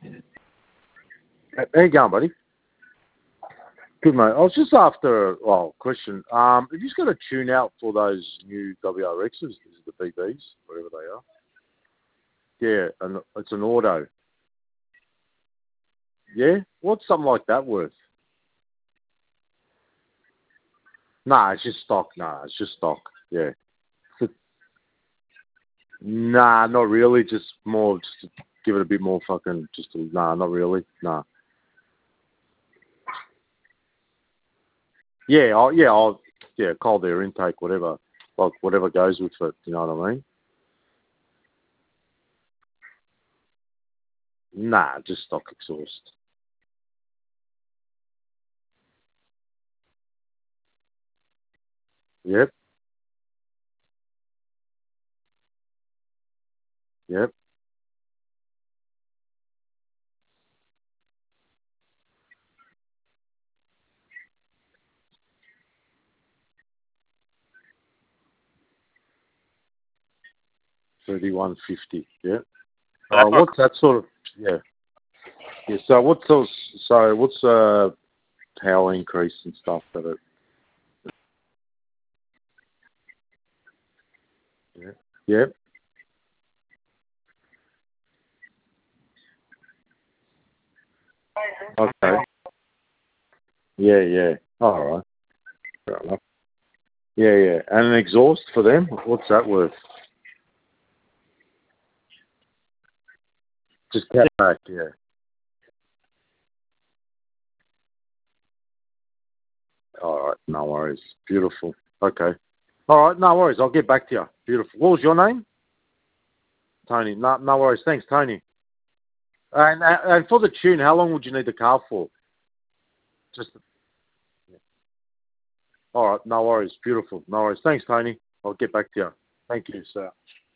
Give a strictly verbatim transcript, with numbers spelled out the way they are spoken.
How you going, buddy? Good, mate. I was just after, well, question. Um, have you just got a tune out for those new W R Xs? Is it the B Bs, whatever they are? Yeah, and it's an auto. Yeah? What's something like that worth? Nah, it's just stock. Nah, it's just stock. Yeah. So, nah, not really. Just more, just to give it a bit more fucking, just to, nah, not really. Nah. Yeah, I'll, yeah, I'll, yeah, cold air intake, whatever, like whatever goes with it. You know what I mean? Nah, just stock exhaust. Yep, yep. Thirty-one fifty. Yep. Uh, what's that sort of? Yeah. Yeah. So what's those? So what's uh power increase and stuff that it? Yeah. Yep. Okay. Yeah, yeah. All right. Fair enough. Yeah, yeah. And an exhaust for them? What's that worth? Just cat back. Yeah. All right. No worries. Beautiful. Okay. All right. No worries. I'll get back to you. Beautiful. What was your name? Tony. No, no worries. Thanks, Tony. And, and for the tune, how long would you need the car for? Just. All right. No worries. Beautiful. No worries. Thanks, Tony. I'll get back to you. Thank you, sir.